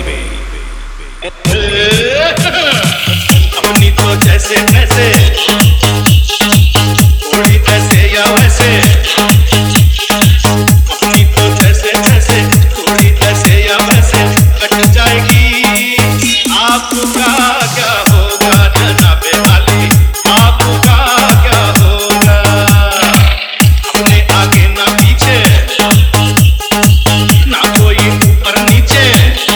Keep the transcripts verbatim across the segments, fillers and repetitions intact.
अपनी तो जैसे तैसे थोड़ी ऐसे या वैसे, अपनी तो जैसे तैसे थोड़ी ऐसे या वैसे कट जाएगी। आपका क्या होगा जनाबे वाली, आपका क्या होगा? अपने आगे ना पीछे ना कोई ऊपर नीचे,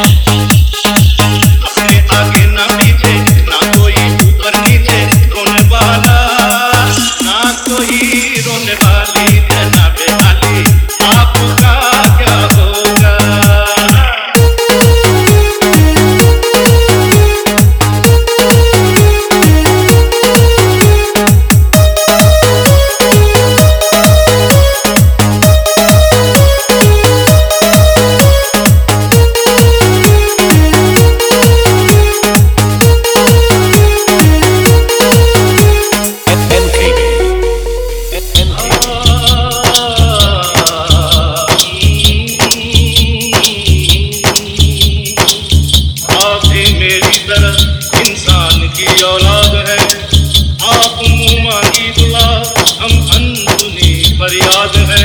अपने आगे ना पीछे ना कोई ऊपर नीचे, रोने वाला ना कोई रोने वाली जनाबे वाली, आपका क्या होगा? इंसान की औलाद है आप, मुँह मांगी दुआ हम अनसुनी फरियाद है।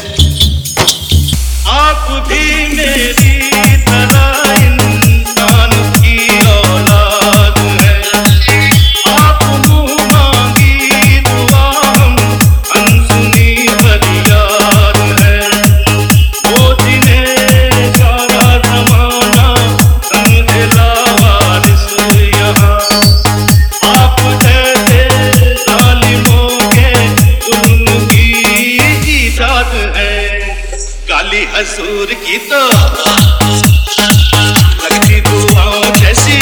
आप भी मेरी तरह इंसान की औलाद है, आप मुँह मांगी दुआ हम अनसुनी फरियाद है। वो जिन्हें सारा ज़माना समझला वारिस यहाँ, आप जैसे ज़ालिमों के जुल्म की इजाद है। काली हसूर की तो लगती दुआओं जैसी,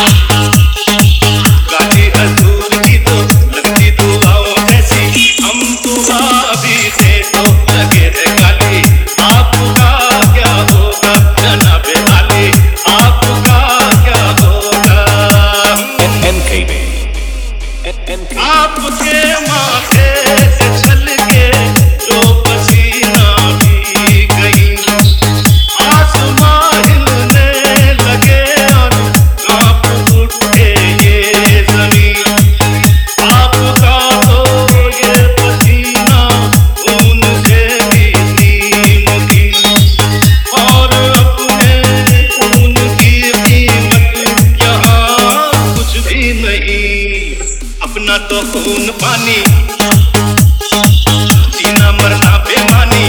काली हसूर की तो लगती दुआओं जैसी, हम दुआ भी दे तो लगे रे काली, आपका क्या होगा जनाबे वाली, आपका क्या होगा? आपके माथे से छलके जो पसीना भी गई, आसमां हिलने लगे और कांप उठे ये ज़मीन। आपका तो ये पसीना खून से भी नीमती, और अपने खून की कीमत यहाँ कुछ भी नहीं। अपना तो खून पानी जीना मरना बेमानी,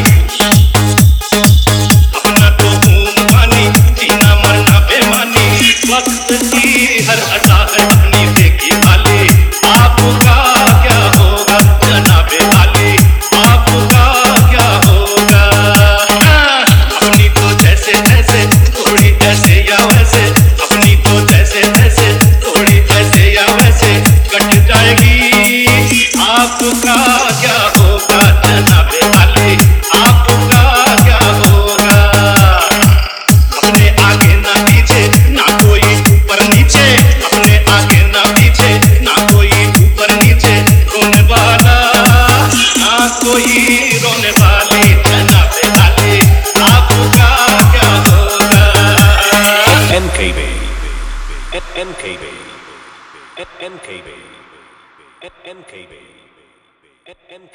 अपना तो खून पानी जीना मरना बेमानी, वक्त की हर अता है अपनी देखी वाली, आपका क्या होगा जनाबे वाली, आपका क्या होगा? अपनी तो जैसे तैसे थोड़ी ऐसे या वैसे, अपनी तो जैसे तैसे थोड़ी ऐसे या वैसे कट जाएगी। आपका क्या होगा जनाबे वाली, आपका क्या होगा? अपने आगे ना पीछे ना कोई ऊपर नीचे, अपने आगे ना पीछे ना कोई ऊपर नीचे, रोने वाला ना कोई रोने वाली जनाबे वाली, आपका क्या होगा? N K B N K B N K B N K B N K B